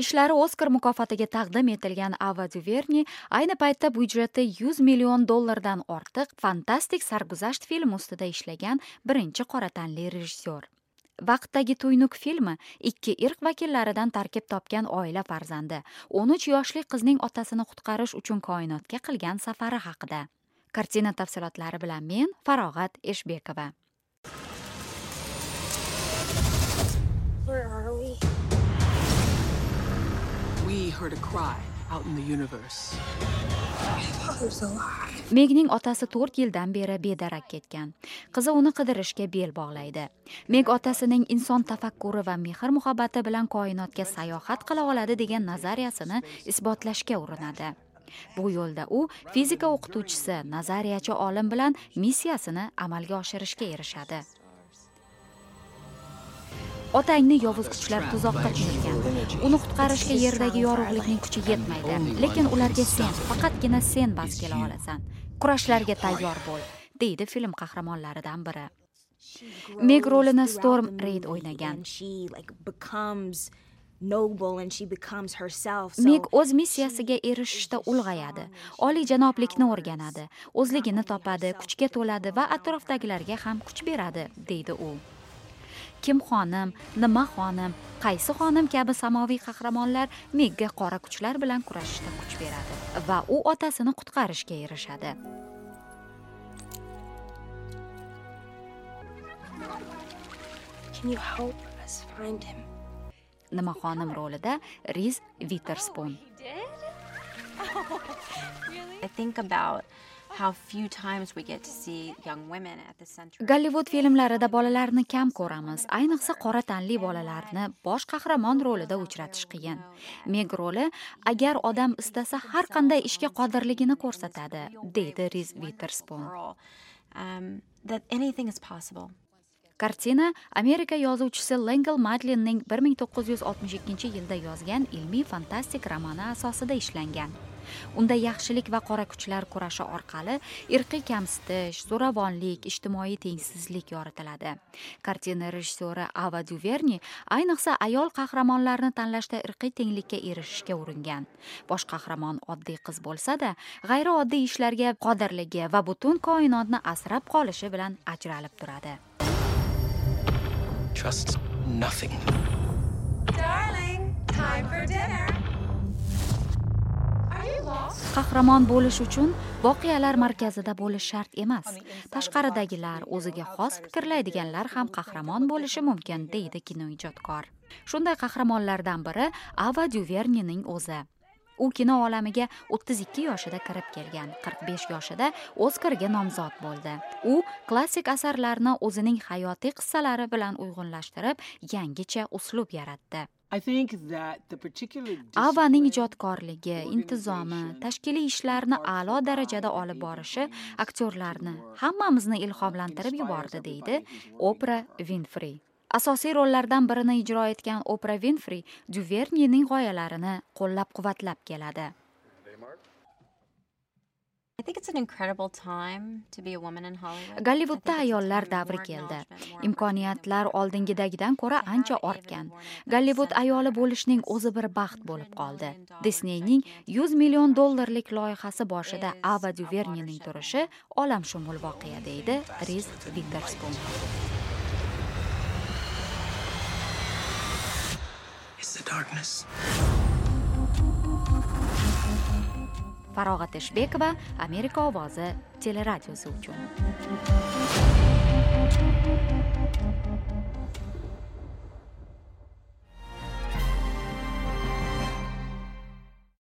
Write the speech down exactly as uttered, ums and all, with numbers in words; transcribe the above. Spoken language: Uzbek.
ishlari Oskar mukofotiga taqdim etilgan Ava DuVernay ayni paytda byudjeti yuz million dollardan ortiq fantastik sarguzasht film ustida ishlagan birinchi qora tanli rejissyor. Vaqtdagi Tuynuk filmi ikki irq vakillaridan tarkib topgan oila farzandi o'n uch yoshli qizning otasini qutqarish uchun koinotga qilgan safari haqida. Kartina tafsilotlari bilan men Farog'at Eshbekova. Where are we? We heard a cry out in the universe. Megning otasi to'rt yildan beri bedarak ketgan. Qizi uni qidirishga bel bog'laydi. Meg otasining inson tafakkuri va mehr-muhabbati bilan koinotga sayohat qila oladi degan nazariyasini isbotlashga urinadi. Bu yo'lda u fizika o'qituvchisi, nazariyachi olim bilan missiyasini amalga oshirishga erishadi. Otangni yovuz kuchlar tuzoqqa tushirgan. Uni qutqarishga yerdagi yorug'likning kuchi yetmaydi, lekin ularga sen, faqatgina sen bas kela olasan. Kurashlarga tayyor bo'l, deydi film qahramonlaridan biri. Meg rolini Storm Reid o'ynagan. Meg o'z missiyasiga erishishda ulg'ayadi, oliyjanoblikni o'rganadi, o'zligini topadi, kuchga to'ladi va atrofdagilarga ham kuch beradi, deydi u. Kim xonim, nima xonim, qaysi xonim kabi samoviy qahramonlar Megga qora kuchlar bilan kurashishda kuch beradi va u otasini qutqarishga erishadi. Can you help us find him? Nima xonim rolida Reese Witherspoon. I think about how few times we get to see young women at the center. Gollivud filmlarida bolalarni kam ko'ramiz, ayniqsa qora tanli bolalarni bosh qahramon rolida uchratish qiyin. Meg roli agar odam istasa har qanday ishga qodirligini ko'rsatadi, deydi Reese Witherspoon. Um, that anything is possible. Kartina Amerika yozuvchisi Langel Madlinning bir ming to'qqiz yuz oltmish ikkinchi yilda yozgan ilmiy fantastik romani asosida ishlangan. Unda yaxshilik va qora kuchlar kurashi orqali irqiy kamsitish, zo'ravonlik, ijtimoiy tengsizlik yoritiladi. Kartina rejissyori Ava DuVernay ayniqsa ayol qahramonlarni tanlashda irqiy tenglikka erishishga uringan. Bosh qahramon oddiy qiz bo'lsa-da, g'ayrioddiy ishlarga qodirligi va butun koinotni asrab qolishi bilan ajralib turadi. Trust nothing. Darling, time for dinner. Qahramon bo'lish uchun voqealar markazida bo'lish shart emas. Tashqaridagilar, o'ziga xos fikrlaydiganlar ham qahramon bo'lishi mumkin, deydi kinoijodkor. Shunday qahramonlardan biri Ava DuVernayning o'zi. U kino olamiga o'ttiz ikki yoshida kirib kelgan, qirq besh yoshida Oskarga nomzod bo'ldi. U klassik asarlarni o'zining hayotiy qissalari bilan uyg'unlashtirib, yangicha uslub yaratdi. Avaning ijodkorligi, intizomi, tashkiliy ishlarni a'lo darajada olib borishi aktyorlarni, hammamizni ilhomlantirib yubordi, deydi Oprah Winfrey. Asosiy rollardan birini ijro etgan Oprah Winfrey DuVernayning g'oyalarini qo'llab-quvvatlab keladi. I think it's an incredible time to be a woman in Hollywood. Gollivudda ayollar davri keldi. Imkoniyatlar oldingidagidan ko'ra ancha ortgan. Gollivud ayoli bo'lishning o'zi bir baxt bo'lib qoldi. Disneyning yuz million dollarlik loyihasi boshida Ava DuVernayning turishi olamshumul voqea, deydi Reese Witherspoon. It's the darkness. Farog'at Eshbekova, Amerika ovozi teleradiosi uchun.